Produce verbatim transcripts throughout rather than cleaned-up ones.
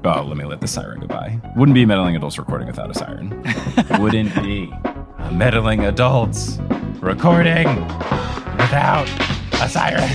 Oh, let me let the siren go by. Wouldn't be Meddling Adults recording without a siren. Wouldn't be Meddling Adults recording without a siren.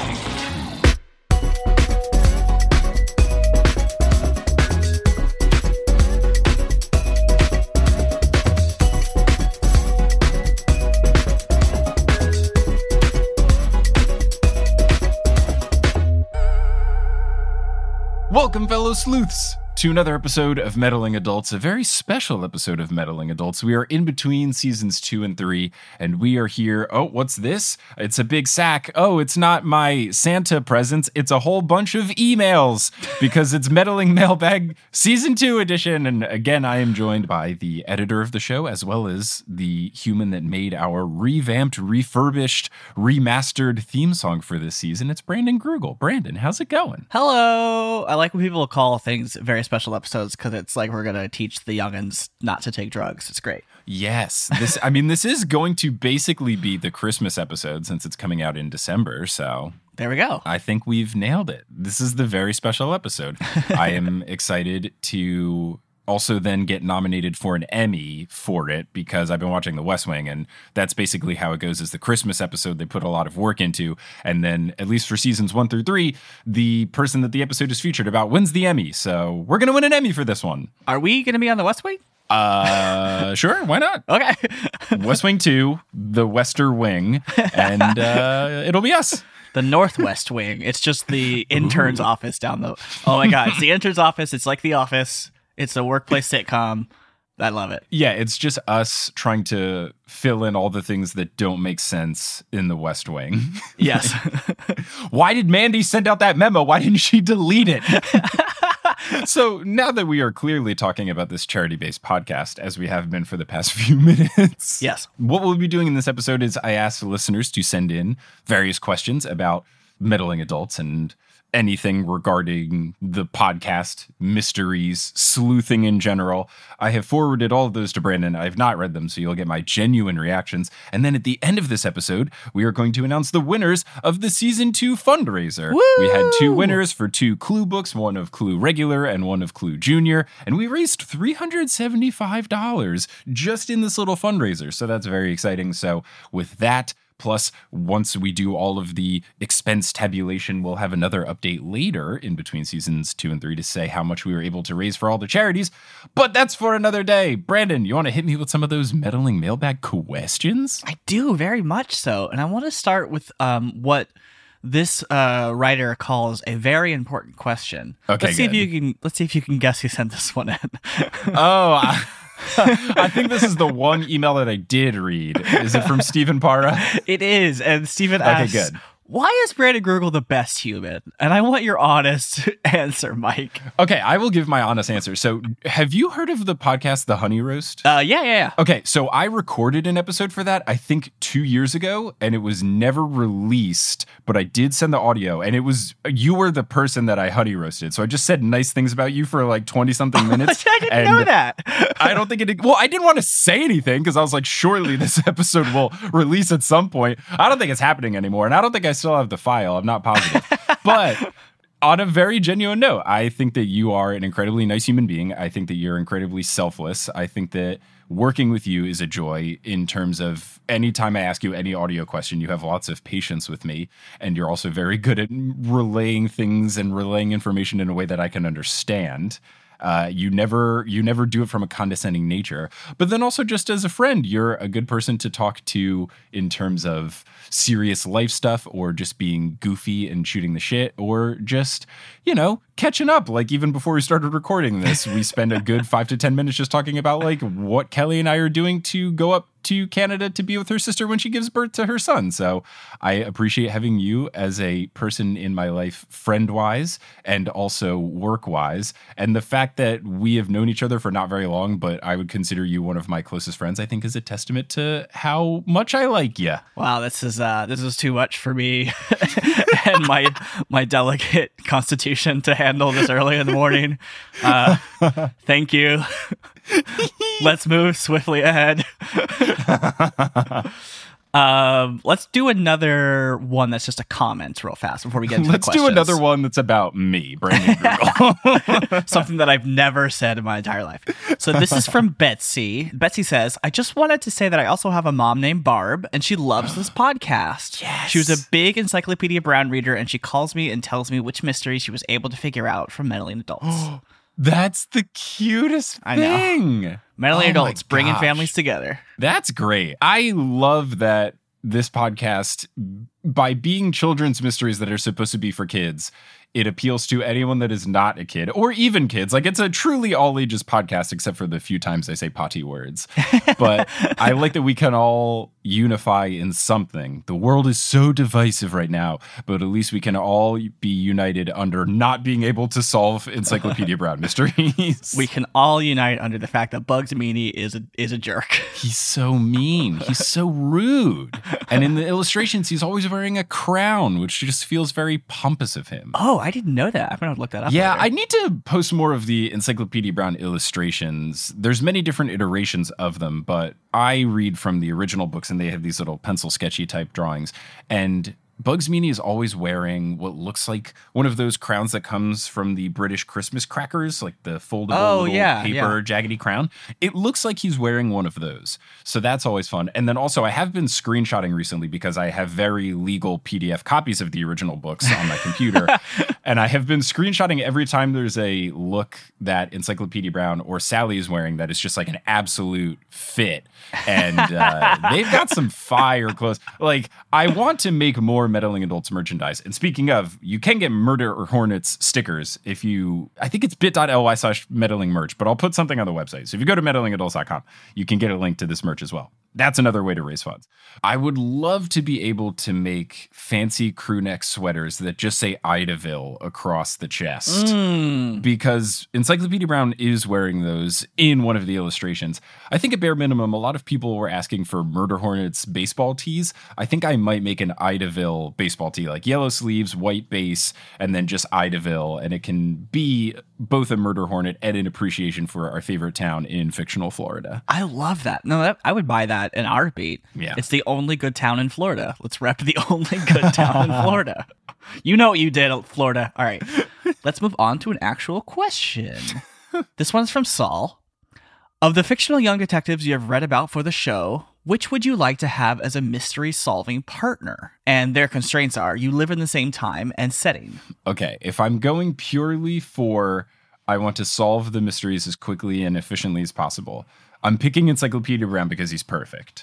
Welcome, fellow sleuths, to another episode of Meddling Adults, a very special episode of Meddling Adults. We are in between seasons two and three, and we are here. Oh, what's this? It's a big sack. Oh, it's not my Santa presents. It's a whole bunch of emails because it's Meddling Mailbag Season two edition. And again, I am joined by the editor of the show, as well as the human that made our revamped, refurbished, remastered theme song for this season. It's Brandon Grugel. Brandon, how's it going? Hello. I like when people call things very special episodes because it's like we're going to teach the youngins not to take drugs. It's great. Yes. This, I mean, this is going to basically be the Christmas episode since it's coming out in December. So there we go. I think we've nailed it. This is the very special episode. I am excited to also then get nominated for an Emmy for it because I've been watching The West Wing, and that's basically how it goes. Is the Christmas episode they put a lot of work into, and then at least for seasons one through three, the person that the episode is featured about wins the Emmy. So we're gonna win an Emmy for this one. Are we gonna be on The West Wing? Uh, sure, why not? Okay. West Wing two, the Wester Wing, and uh, it'll be us. The Northwest Wing. It's just the intern's Ooh. office down the. Oh my God, it's the intern's office. It's like The Office. It's a workplace sitcom. I love it. Yeah, it's just us trying to fill in all the things that don't make sense in the West Wing. Yes. Why did Mandy send out that memo? Why didn't she delete it? So now that we are clearly talking about this charity-based podcast, as we have been for the past few minutes, yes, what we'll be doing in this episode is I asked the listeners to send in various questions about meddling adults and anything regarding the podcast, mysteries, sleuthing in general. I have forwarded all of those to Brandon. I have not read them, so you'll get my genuine reactions. And then at the end of this episode, we are going to announce the winners of the season two fundraiser. Woo! We had two winners for two Clue books, one of Clue Regular and one of Clue Junior, and we raised three hundred seventy-five dollars just in this little fundraiser. So that's very exciting. So with that, plus, once we do all of the expense tabulation, we'll have another update later in between seasons two and three to say how much we were able to raise for all the charities. But that's for another day. Brandon, you want to hit me with some of those meddling mailbag questions? I do, very much so. And I want to start with um, what this uh, writer calls a very important question. Okay, let's see good. if you can. Let's see if you can guess who sent this one in. Oh. I- I think this is the one email that I did read. Is it from Stephen Parra? It is. And Stephen asks, okay, good. Why is Brandon Grugel the best human? And I want your honest answer, Mike. Okay, I will give my honest answer. So have you heard of the podcast, The Honey Roast? Uh, yeah, yeah, yeah. Okay, so I recorded an episode for that, I think two years ago, and it was never released, but I did send the audio, and it was, you were the person that I honey roasted. So I just said nice things about you for like twenty-something minutes. I didn't know that. I don't think it, well, I didn't want to say anything, because I was like, surely this episode will release at some point. I don't think it's happening anymore, and I don't think I still have the file. I'm not positive. But on a very genuine note, I think that you are an incredibly nice human being. I think that you're incredibly selfless. I think that working with you is a joy in terms of anytime I ask you any audio question, you have lots of patience with me. And you're also very good at relaying things and relaying information in a way that I can understand. Uh, you never you never do it from a condescending nature, but then also just as a friend, you're a good person to talk to in terms of serious life stuff or just being goofy and shooting the shit or just, you know, catching up. Like even before we started recording this, we spent a good five to ten minutes just talking about like what Kelly and I are doing to go up to Canada to be with her sister when she gives birth to her son. So I appreciate having you as a person in my life, friend-wise and also work-wise. And the fact that we have known each other for not very long, but I would consider you one of my closest friends, I think is a testament to how much I like you. Wow, this is uh, this is too much for me and my my delicate constitution to handle this early in the morning. Uh, thank you. Let's move swiftly ahead. Um, let's do another one that's just a comment real fast before we get into Let's the do questions. another one that's about me, Brandon Grugel. Something that I've never said in my entire life. So this is from Betsy. Betsy says, I just wanted to say that I also have a mom named Barb, and she loves this podcast. Yes. She was a big Encyclopedia Brown reader, and she calls me and tells me which mystery she was able to figure out from meddling adults. That's the cutest I know. thing. Meddling Oh my adults, bringing gosh. families together. That's great. I love that this podcast, by being children's mysteries that are supposed to be for kids, it appeals to anyone that is not a kid or even kids. Like, it's a truly all ages podcast, except for the few times I say potty words. But I like that we can all unify in something. The world is so divisive right now, but at least we can all be united under not being able to solve Encyclopedia Brown mysteries. We can all unite under the fact that Bugs Meany is a, is a jerk. He's so mean. He's so rude. And in the illustrations, he's always wearing a crown, which just feels very pompous of him. Oh, I didn't know that. I'm going to look that up. Yeah, later. I need to post more of the Encyclopedia Brown illustrations. There's many different iterations of them, but I read from the original books and they have these little pencil sketchy type drawings. And Bugs Meany is always wearing what looks like one of those crowns that comes from the British Christmas crackers, like the foldable Oh, little yeah, paper yeah. jaggedy crown. It looks like he's wearing one of those. So that's always fun. And then also I have been screenshotting recently because I have very legal P D F copies of the original books on my computer. And I have been screenshotting every time there's a look that Encyclopedia Brown or Sally is wearing that is just like an absolute fit. And uh, they've got some fire clothes. Like, I want to make more Meddling Adults merchandise. And speaking of, you can get Murder or Hornets stickers if you, I think it's bit.ly slash meddling merch, but I'll put something on the website. So if you go to meddling adults dot com, you can get a link to this merch as well. That's another way to raise funds. I would love to be able to make fancy crew neck sweaters that just say Idaville across the chest. Mm. Because Encyclopedia Brown is wearing those in one of the illustrations. I think at bare minimum, a lot of people were asking for Murder Hornets baseball tees. I think I might make an Idaville baseball tee, like yellow sleeves, white base, and then just Idaville. And it can be both a Murder Hornet and an appreciation for our favorite town in fictional Florida. I love that. No, that, I would buy that in a heartbeat. Yeah. It's the only good town in Florida. Let's rep the only good town in Florida. You know what you did, Florida. All right. Let's move on to an actual question. This one's from Saul. Of the fictional young detectives you have read about for the show, which would you like to have as a mystery-solving partner? And their constraints are, you live in the same time and setting. Okay, if I'm going purely for I want to solve the mysteries as quickly and efficiently as possible, I'm picking Encyclopedia Brown because he's perfect.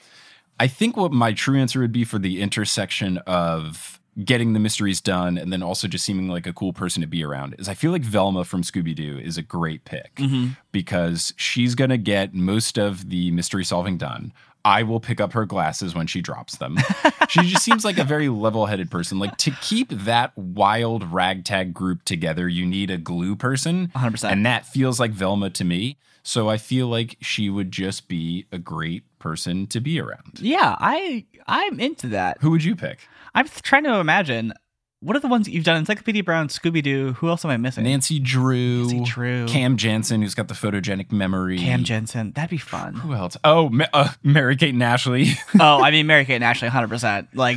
I think what my true answer would be for the intersection of getting the mysteries done and then also just seeming like a cool person to be around is I feel like Velma from Scooby-Doo is a great pick Mm-hmm. because she's going to get most of the mystery solving done. I will pick up her glasses when she drops them. She just seems like a very level-headed person. Like, to keep that wild ragtag group together, you need a glue person. one hundred percent. And that feels like Velma to me. So I feel like she would just be a great person to be around. Yeah, I, I'm into that. Who would you pick? I'm trying to imagine, what are the ones that you've done? Encyclopedia Brown, Scooby-Doo. Who else am I missing? Nancy Drew. Nancy Drew. Cam Jansen, who's got the photogenic memory. Cam Jensen. That'd be fun. Who else? Oh, Ma- uh, Mary-Kate and Ashley. Oh, I mean, Mary-Kate and Ashley, one hundred percent. Like,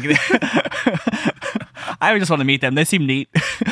I would just want to meet them. They seem neat.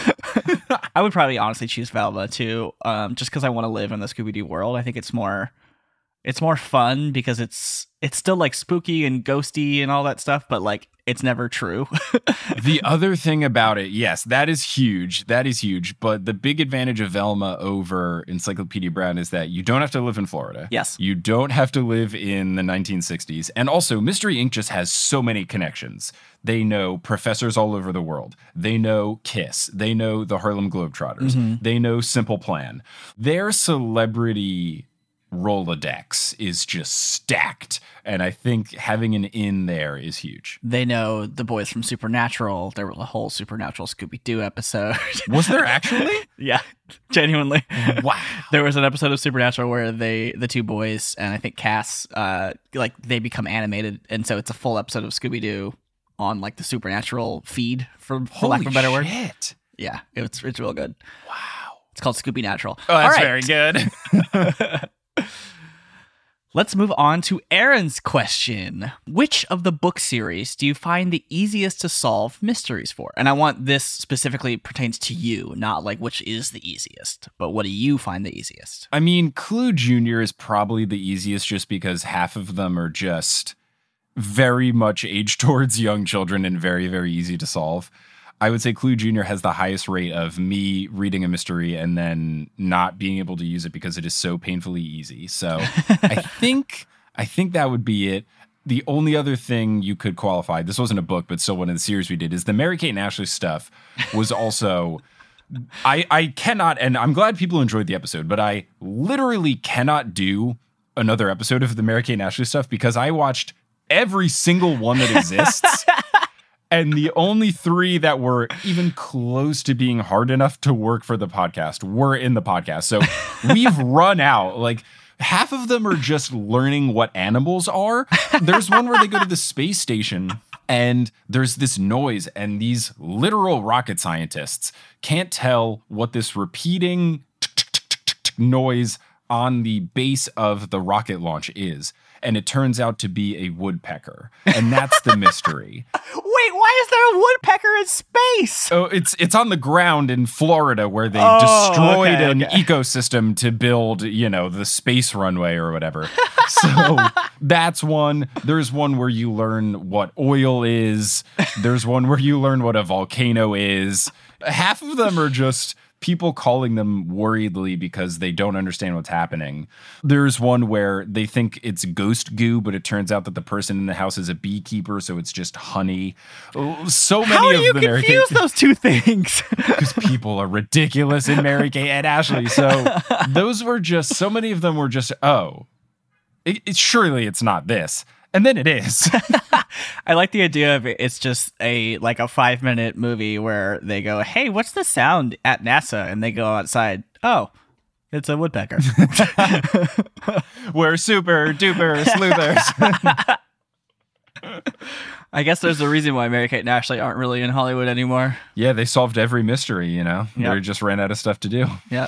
I would probably honestly choose Velma, too, um, just because I want to live in the Scooby-Doo world. I think it's more... It's more fun because it's it's still like spooky and ghosty and all that stuff, but like it's never true. The other thing about it, yes, that is huge. That is huge. But the big advantage of Velma over Encyclopedia Brown is that you don't have to live in Florida. Yes. You don't have to live in the nineteen sixties. And also, Mystery Incorporated just has so many connections. They know professors all over the world. They know KISS. They know the Harlem Globetrotters. Mm-hmm. They know Simple Plan. Their celebrity Rolodex is just stacked, and I think having an in there is huge. They know the boys from Supernatural. There was a whole Supernatural Scooby-Doo episode. Was there actually? Yeah, genuinely. Wow. There was an episode of Supernatural where they, the two boys, and I think Cass, uh, like they become animated, and so it's a full episode of Scooby-Doo on like the Supernatural feed, for, for lack of a better word. Shit. Yeah, it's it's real good. Wow. It's called Scooby Natural. Oh, that's All right. very good. Let's move on to Aaron's question. Which of the book series do you find the easiest to solve mysteries for? And I want this specifically pertains to you, not like which is the easiest, but what do you find the easiest? I mean, Clue Junior is probably the easiest just because half of them are just very much aimed towards young children and very, very easy to solve. I would say Clue Junior has the highest rate of me reading a mystery and then not being able to use it because it is so painfully easy. So I think I think that would be it. The only other thing you could qualify, this wasn't a book, but still one of the series we did, is the Mary-Kate and Ashley stuff was also... I, I cannot, and I'm glad people enjoyed the episode, but I literally cannot do another episode of the Mary-Kate and Ashley stuff because I watched every single one that exists. And the only three that were even close to being hard enough to work for the podcast were in the podcast. So we've run out. Like, half of them are just learning what animals are. There's one where they go to the space station and there's this noise, and these literal rocket scientists can't tell what this repeating noise on the base of the rocket launch is. And it turns out to be a woodpecker. And that's the mystery. Wait, why is there a woodpecker in space? Oh, it's it's on the ground in Florida where they oh, destroyed okay, an okay. ecosystem to build, you know, the space runway or whatever. So that's one. There's one where you learn what oil is. There's one where you learn what a volcano is. Half of them are just people calling them worriedly because they don't understand what's happening. There's one where they think it's ghost goo, but it turns out that the person in the house is a beekeeper, so it's just honey. So many How of do you the confuse Mary-Kate- those two things? Because people are ridiculous in Mary-Kate and Ashley. So those were just, so many of them were just, oh, it, it, surely it's not this. And then it is. I like the idea of it. It's just a like a five minute movie where they go, "Hey, what's the sound at NASA?" And they go outside. Oh, it's a woodpecker. We're super duper sleuthers. I guess there's a reason why Mary-Kate and Ashley aren't really in Hollywood anymore. Yeah, they solved every mystery, you know? Yep. They just ran out of stuff to do. Yep.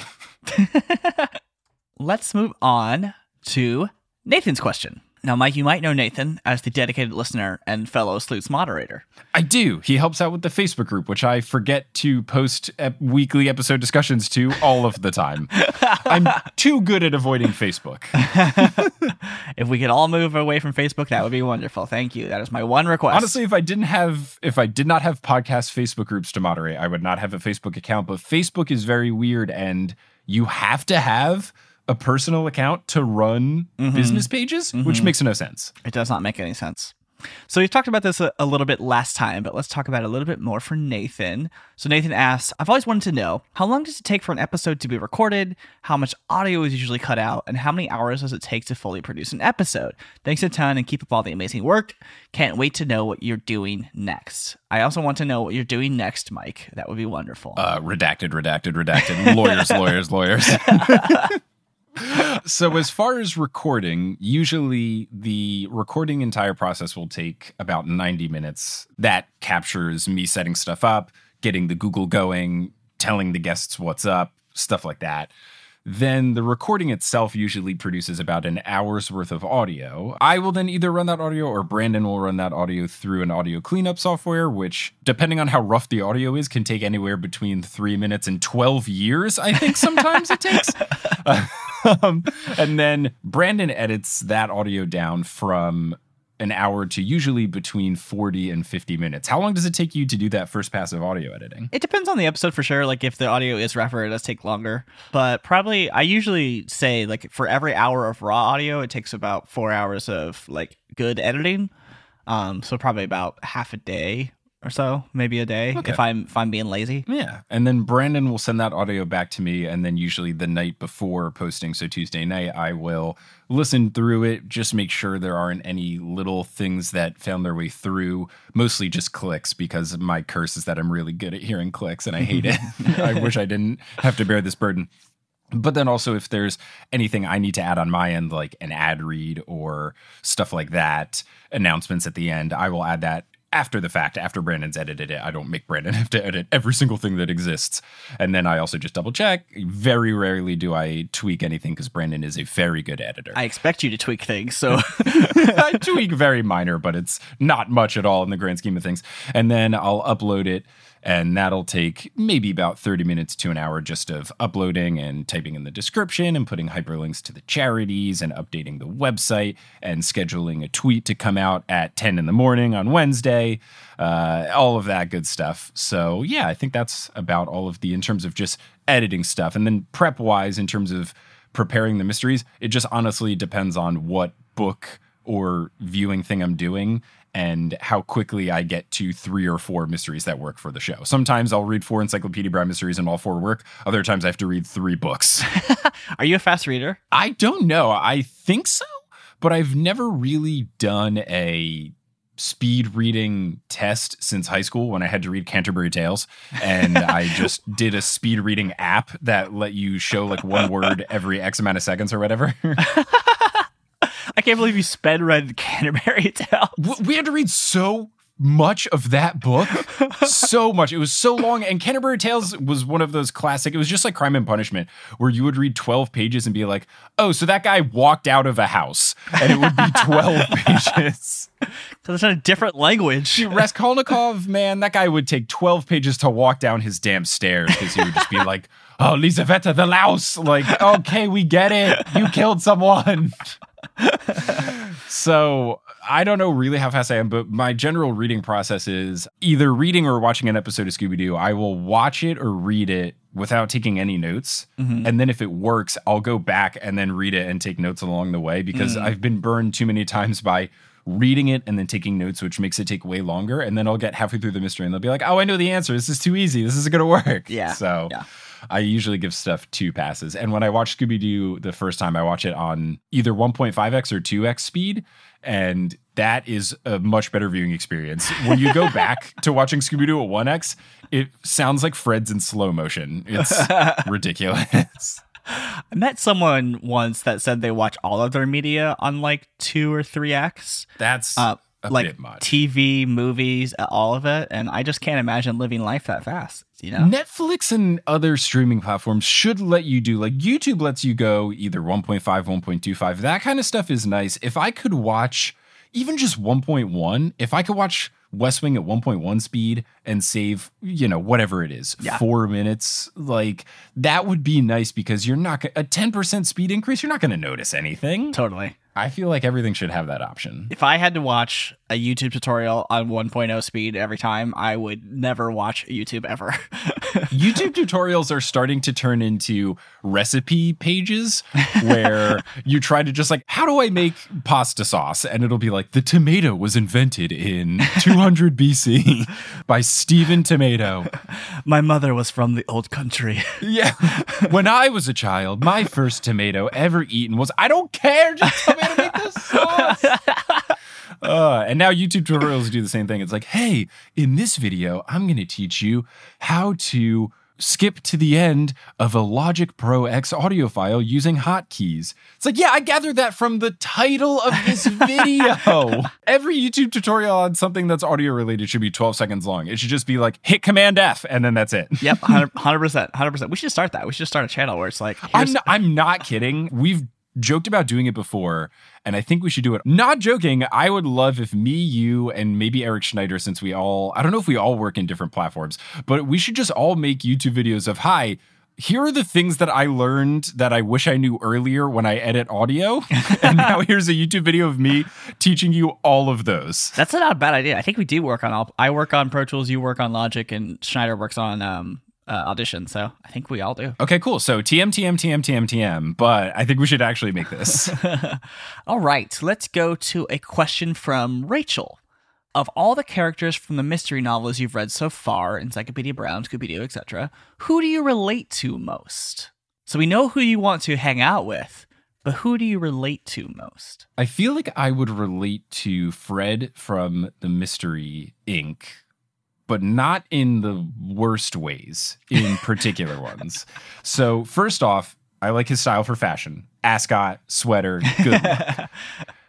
Let's move on to Nathan's question. Now, Mike, you might know Nathan as the dedicated listener and fellow Sleuths moderator. I do. He helps out with the Facebook group, which I forget to post ep- weekly episode discussions to all of the time. I'm too good at avoiding Facebook. If we could all move away from Facebook, that would be wonderful. Thank you. That is my one request. Honestly, if I didn't have, if I did not have podcast Facebook groups to moderate, I would not have a Facebook account. But Facebook is very weird, and you have to have a personal account to run mm-hmm. business pages, mm-hmm. which makes no sense. It does not make any sense. So we talked about this a, a little bit last time, but let's talk about it a little bit more for Nathan. So Nathan asks, I've always wanted to know, how long does it take for an episode to be recorded? How much audio is usually cut out? And how many hours does it take to fully produce an episode? Thanks a ton and keep up all the amazing work. Can't wait to know what you're doing next. I also want to know what you're doing next, Mike. That would be wonderful. Uh, redacted, redacted, redacted. lawyers, lawyers, lawyers. So as far as recording, usually the recording entire process will take about ninety minutes. That captures me setting stuff up, getting the Google going, telling the guests what's up, stuff like that. Then the recording itself usually produces about an hour's worth of audio. I will then either run that audio or Brandon will run that audio through an audio cleanup software, which, depending on how rough the audio is, can take anywhere between three minutes and twelve years, I think sometimes it takes. Um, and then Brandon edits that audio down from an hour to usually between forty and fifty minutes. How long does it take you to do that first pass of audio editing? It depends on the episode for sure. Like if the audio is rougher, it does take longer. But probably I usually say like for every hour of raw audio, it takes about four hours of like good editing. Um, so probably about half a day or so, maybe a day okay. if I'm if I'm being lazy. Yeah. And then Brandon will send that audio back to me, and then usually the night before posting, so Tuesday night, I will listen through it, just make sure there aren't any little things that found their way through, mostly just clicks, because my curse is that I'm really good at hearing clicks and I hate it. I wish I didn't have to bear this burden. But then also if there's anything I need to add on my end, like an ad read or stuff like that, announcements at the end, I will add that after the fact, after Brandon's edited it. I don't make Brandon have to edit every single thing that exists. And then I also just double check. Very rarely do I tweak anything because Brandon is a very good editor. I expect you to tweak things, so I tweak very minor, but it's not much at all in the grand scheme of things. And then I'll upload it, and that'll take maybe about thirty minutes to an hour just of uploading and typing in the description and putting hyperlinks to the charities and updating the website and scheduling a tweet to come out at ten in the morning on Wednesday, uh, all of that good stuff. So yeah, I think that's about all of the, in terms of just editing stuff. And then prep wise, in terms of preparing the mysteries, it just honestly depends on what book or viewing thing I'm doing and how quickly I get to three or four mysteries that work for the show. Sometimes I'll read four Encyclopedia Brown mysteries and all four work. Other times I have to read three books. Are you a fast reader? I don't know. I think so, but I've never really done a speed reading test since high school when I had to read Canterbury Tales. And I just did a speed reading app that let you show like one word every X amount of seconds or whatever. I can't believe you sped read Canterbury Tales. We had to read so much of that book. So much. It was so long. And Canterbury Tales was one of those classic, it was just like Crime and Punishment, where you would read twelve pages and be like, oh, so that guy walked out of a house. And it would be twelve pages. So it's in a different language. Raskolnikov, man, that guy would take twelve pages to walk down his damn stairs because he would just be like, oh, Lizaveta, the louse. Like, okay, we get it. You killed someone. So I don't know really how fast I am, but my general reading process is either reading or watching an episode of Scooby-Doo. I will watch it or read it without taking any notes. Mm-hmm. And then if it works, I'll go back and then read it and take notes along the way because mm. I've been burned too many times by reading it and then taking notes, which makes it take way longer. And then I'll get halfway through the mystery and they'll be like, oh, I know the answer. This is too easy. This isn't going to work. Yeah. So yeah. I usually give stuff two passes. And when I watch Scooby-Doo the first time, I watch it on either one point five x or two x speed. And that is a much better viewing experience. When you go back to watching Scooby-Doo at one x, it sounds like Fred's in slow motion. It's ridiculous. I met someone once that said they watch all of their media on like two or three x. That's uh, a like bit much. T V, movies, all of it. And I just can't imagine living life that fast. You know? Netflix and other streaming platforms should let you do, like YouTube lets you go either one point five, one point two five. That kind of stuff is nice. If I could watch even just one point one, if I could watch West Wing at one point one speed and save, you know, whatever it is, yeah. four minutes, like that would be nice because you're not a ten percent speed increase. You're not going to notice anything. Totally. I feel like everything should have that option. If I had to watch a YouTube tutorial on one point oh speed every time, I would never watch YouTube ever. YouTube tutorials are starting to turn into recipe pages where you try to just like, how do I make pasta sauce? And it'll be like, the tomato was invented in two hundred B C by Stephen Tomato. My mother was from the old country. Yeah. When I was a child, my first tomato ever eaten was, I don't care, just tell me to make this sauce. Uh, and now YouTube tutorials do the same thing. It's like, hey, in this video, I'm going to teach you how to skip to the end of a Logic Pro X audio file using hotkeys. It's like, yeah, I gathered that from the title of this video. Every YouTube tutorial on something that's audio related should be twelve seconds long. It should just be like, hit Command F, and then that's it. Yep, one hundred percent. one hundred percent. We should start that. We should start a channel where it's like, I'm not, I'm not kidding. We've joked about doing it before, and I think we should do it. Not joking, I would love if me, you, and maybe Eric Schneider, since we all, I don't know if we all work in different platforms, but we should just all make YouTube videos of, hi, here are the things that I learned that I wish I knew earlier when I edit audio. And now here's a YouTube video of me teaching you all of those. That's not a bad idea. I think we do work on all, I work on Pro Tools, you work on Logic, and Schneider works on um Uh, Audition, so I think we all do. Okay, cool. So T M, T M, T M, T M, T M, but I think we should actually make this. All right, let's go to a question from Rachel. Of all the characters from the mystery novels you've read so far, Encyclopedia Brown, Scooby-Doo, et cetera, who do you relate to most? So we know who you want to hang out with, but who do you relate to most? I feel like I would relate to Fred from the Mystery Incorporated, but not in the worst ways, in particular ones. So first off, I like his style for fashion. Ascot, sweater, good look.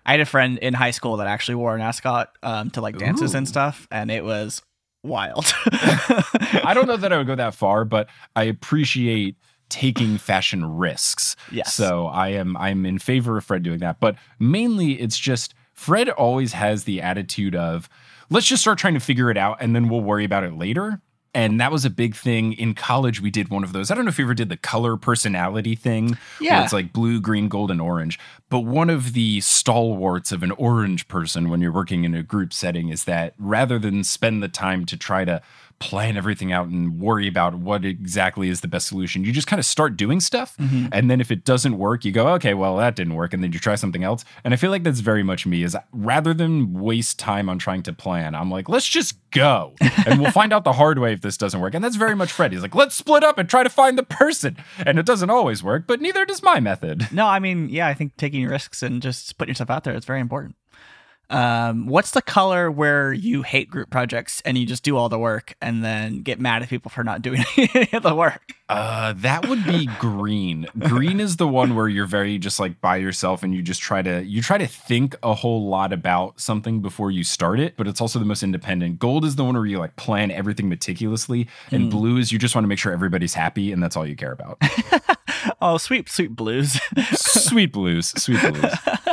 I had a friend in high school that actually wore an ascot um, to like dances Ooh. and stuff, and it was wild. I don't know that I would go that far, but I appreciate taking fashion risks. Yes. So I am I'm in favor of Fred doing that. But mainly it's just Fred always has the attitude of, let's just start trying to figure it out and then we'll worry about it later. And that was a big thing in college. We did one of those. I don't know if you ever did the color personality thing. Yeah. Where it's like blue, green, gold, and orange. But one of the stalwarts of an orange person when you're working in a group setting is that rather than spend the time to try to plan everything out and worry about what exactly is the best solution, you just kind of start doing stuff. Mm-hmm. And then if it doesn't work, you go, okay, well, that didn't work. And then you try something else. And I feel like that's very much me, is rather than waste time on trying to plan, I'm like, let's just go. And we'll find out the hard way if this doesn't work. And that's very much Fred. He's like, let's split up and try to find the person. And it doesn't always work, but neither does my method. No, I mean, yeah, I think taking risks and just putting yourself out there is very important. Um, what's the color where you hate group projects and you just do all the work and then get mad at people for not doing any of the work? Uh, that would be green. Green is the one where you're very just like by yourself and you just try to you try to think a whole lot about something before you start it, but it's also the most independent. Gold is the one where you like plan everything meticulously, and mm. blue is you just want to make sure everybody's happy and that's all you care about. Oh, sweet, sweet blues. Sweet blues, sweet blues.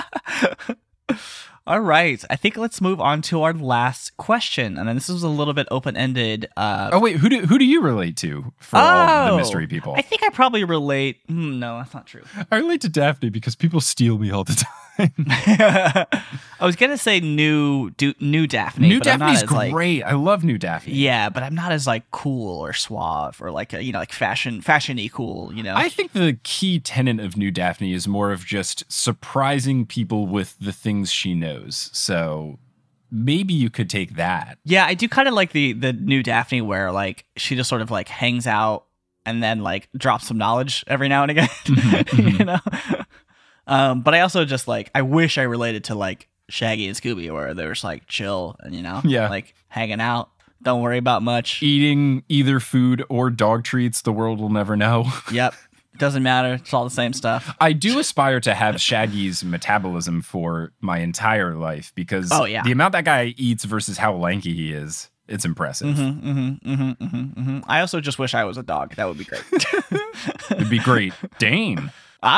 All right. I think let's move on to our last question. And then this is a little bit open-ended. Uh, oh, wait. Who do who do you relate to for oh, all the mystery people? I think I probably relate. Hmm, no, that's not true. I relate to Daphne because people steal me all the time. I was going to say new do, new Daphne. New but Daphne's I'm not as, great. Like, I love new Daphne. Yeah, but I'm not as like cool or suave or like, a, you know, like fashion, fashion-y cool, you know? I think the key tenet of new Daphne is more of just surprising people with the things she knows. So maybe you could take that. Yeah, I do kind of like the the new Daphne where like she just sort of like hangs out and then like drops some knowledge every now and again, mm-hmm. you know? Um, but I also just like, I wish I related to like Shaggy and Scooby where they're just like chill and, you know, yeah. like hanging out. Don't worry about much. Eating either food or dog treats. The world will never know. Yep. Doesn't matter. It's all the same stuff. I do aspire to have Shaggy's metabolism for my entire life because oh, yeah. the amount that guy eats versus how lanky he is, it's impressive. Mm-hmm, mm-hmm, mm-hmm, mm-hmm, mm-hmm. I also just wish I was a dog. That would be great. It'd be great. Dane.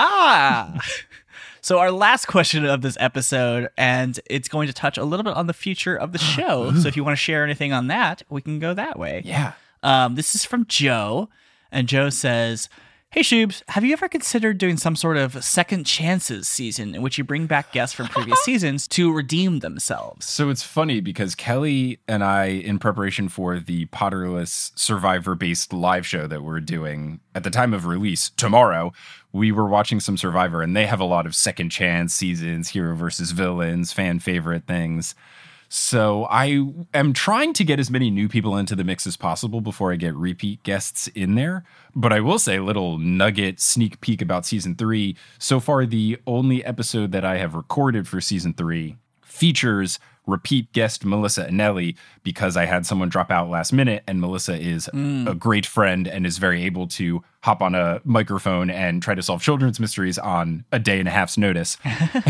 Ah. So our last question of this episode, and it's going to touch a little bit on the future of the show. So if you want to share anything on that, we can go that way. Yeah. Um, this is from Joe, and Joe says, hey, Shoobs, have you ever considered doing some sort of second chances season in which you bring back guests from previous seasons to redeem themselves? So it's funny because Kelly and I, in preparation for the Potterless Survivor-based live show that we're doing at the time of release tomorrow, we were watching some Survivor, and they have a lot of second chance seasons, hero versus villains, fan favorite things. So I am trying to get as many new people into the mix as possible before I get repeat guests in there. But I will say a little nugget sneak peek about season three. So far, the only episode that I have recorded for season three features repeat guest Melissa Anelli because I had someone drop out last minute, and Melissa is mm. a great friend and is very able to hop on a microphone and try to solve children's mysteries on a day and a half's notice.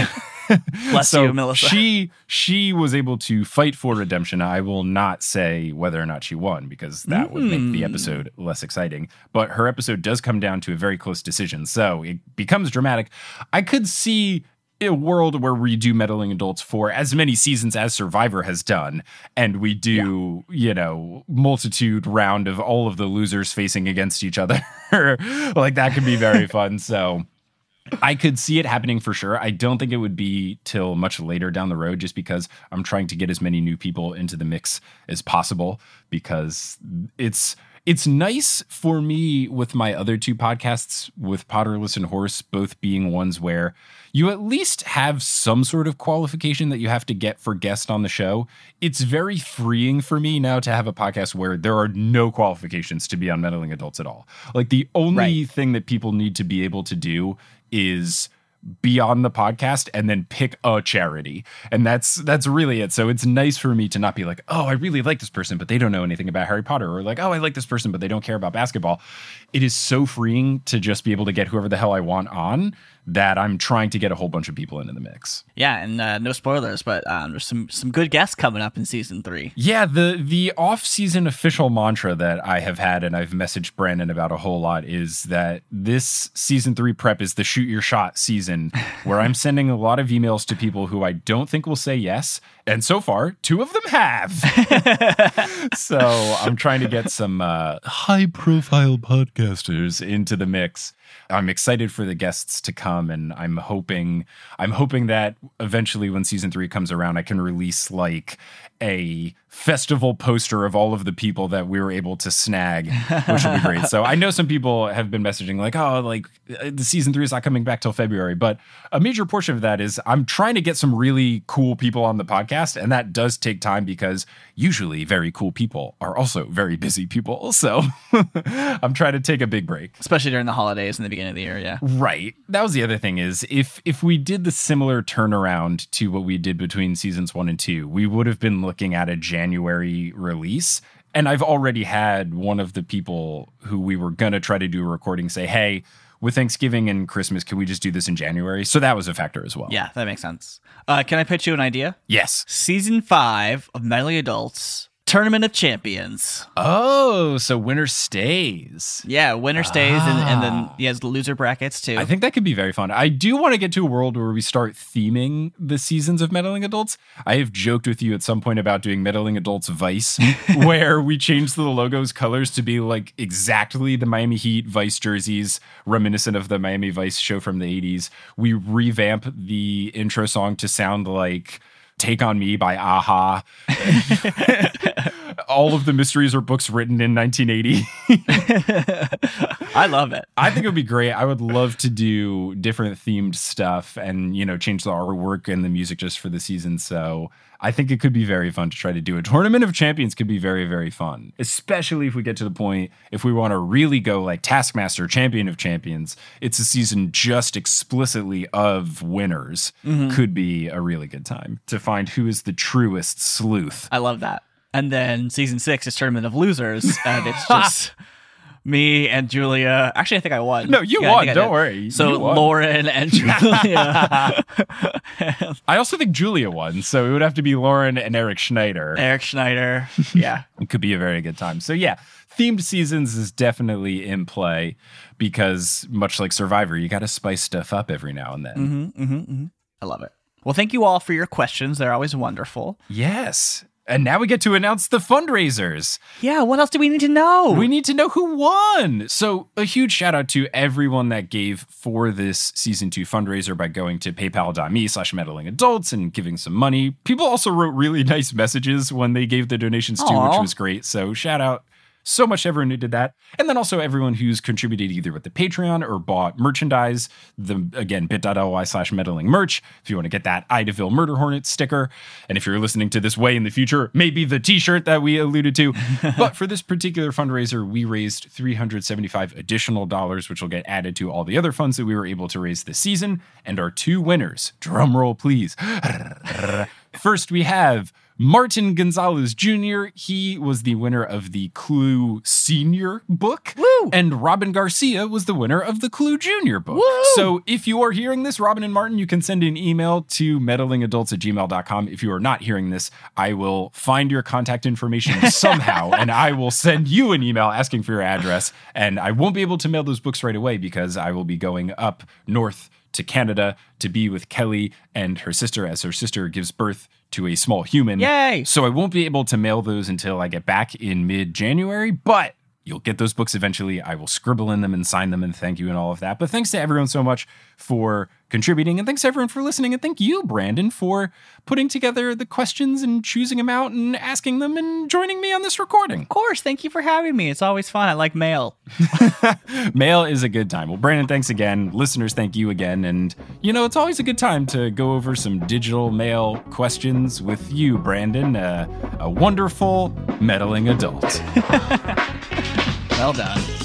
Bless so you, Melissa. She she was able to fight for redemption. I will not say whether or not she won because that mm. would make the episode less exciting. But her episode does come down to a very close decision, so it becomes dramatic. I could see a world where we do Meddling Adults for as many seasons as Survivor has done, and we do, yeah. you know, multitude round of all of the losers facing against each other. Like, that could be very fun. So I could see it happening for sure. I don't think it would be till much later down the road just because I'm trying to get as many new people into the mix as possible because it's It's nice for me with my other two podcasts, with Potterless and Horse, both being ones where you at least have some sort of qualification that you have to get for guest on the show. It's very freeing for me now to have a podcast where there are no qualifications to be on Meddling Adults at all. Like, the only right. thing that people need to be able to do is be on the podcast and then pick a charity. And that's that's really it. So it's nice for me to not be like, oh, I really like this person, but they don't know anything about Harry Potter. Or like, oh, I like this person, but they don't care about basketball. It is so freeing to just be able to get whoever the hell I want on that I'm trying to get a whole bunch of people into the mix. Yeah, and uh, no spoilers, but um, there's some some good guests coming up in season three. Yeah, the the off-season official mantra that I have had, and I've messaged Brandon about a whole lot, is that this season three prep is the shoot your shot season, where I'm sending a lot of emails to people who I don't think will say yes, and so far, two of them have. So I'm trying to get some uh, high-profile podcasters into the mix. I'm excited for the guests to come, and I'm hoping I'm hoping that eventually when season three comes around, I can release like a festival poster of all of the people that we were able to snag, which would be great. So I know some people have been messaging like, oh, like the season three is not coming back till February, but a major portion of that is I'm trying to get some really cool people on the podcast, and that does take time because usually very cool people are also very busy people. So I'm trying to take a big break. Especially during the holidays and the beginning of the year, yeah. Right. That was the other thing is if if we did the similar turnaround to what we did between seasons one and two, we would have been looking at a January release. And I've already had one of the people who we were going to try to do a recording say, hey, with Thanksgiving and Christmas, can we just do this in January? So that was a factor as well. Yeah, that makes sense. Uh, can I pitch you an idea? Yes. Season five of Meddling Adults, Tournament of Champions. Oh, so winner stays. Yeah, winner stays, Ah. and, and then he has the loser brackets too. I think that could be very fun. I do want to get to a world where we start theming the seasons of Meddling Adults. I have joked with you at some point about doing Meddling Adults Vice, where we change the logo's colors to be like exactly the Miami Heat Vice jerseys, reminiscent of the Miami Vice show from the eighties. We revamp the intro song to sound like Take on Me by A-ha. All of the mysteries are books written in nineteen eighty. I love it. I think it would be great. I would love to do different themed stuff and, you know, change the artwork and the music just for the season. So I think it could be very fun to try to do. A Tournament of Champions could be very, very fun, especially if we get to the point, if we want to really go like Taskmaster, Champion of Champions, it's a season just explicitly of winners. Mm-hmm. Could be a really good time to find who is the truest sleuth. I love that. And then season six is Tournament of Losers, and it's just me and Julia. Actually, I think I won. No, you yeah, won. I Don't did. worry. So You won. Lauren and Julia. I also think Julia won, so it would have to be Lauren and Eric Schneider. Eric Schneider. Yeah. It could be a very good time. So yeah, themed seasons is definitely in play because much like Survivor, you got to spice stuff up every now and then. Mm-hmm, mm-hmm, mm-hmm. I love it. Well, thank you all for your questions. They're always wonderful. Yes. And now we get to announce the fundraisers. Yeah, what else do we need to know? We need to know who won. So a huge shout out to everyone that gave for this season two fundraiser by going to paypal.me slash meddling adults and giving some money. People also wrote really nice messages when they gave the donations too, Aww. which was great. So shout out so much to everyone who did that. And then also everyone who's contributed either with the Patreon or bought merchandise. The again, bit.ly slash meddling merch. If you want to get that Idaville Murder Hornet sticker. And if you're listening to this way in the future, maybe the t-shirt that we alluded to. But for this particular fundraiser, we raised three hundred seventy-five additional dollars, which will get added to all the other funds that we were able to raise this season. And our two winners, drum roll please. First, we have Martin Gonzalez Junior He was the winner of the Clue Senior book. Woo! And Robin Garcia was the winner of the Clue Junior book. Woo! So if you are hearing this, Robin and Martin, you can send an email to meddlingadults at gmail dot com. If you are not hearing this, I will find your contact information somehow, and I will send you an email asking for your address. And I won't be able to mail those books right away because I will be going up north to Canada to be with Kelly and her sister as her sister gives birth to a small human. Yay! So I won't be able to mail those until I get back in mid-January, but you'll get those books eventually. I will scribble in them and sign them and thank you and all of that. But thanks to everyone so much for contributing, and thanks to everyone for listening, and thank you, Brandon, for putting together the questions and choosing them out and asking them and joining me on this recording. Of course, thank you for having me. It's always fun. I like mail. Mail is a good time. Well, Brandon, thanks again. Listeners, thank you again. And, you know, it's always a good time to go over some digital mail questions with you, Brandon, uh, a wonderful meddling adult. Well done.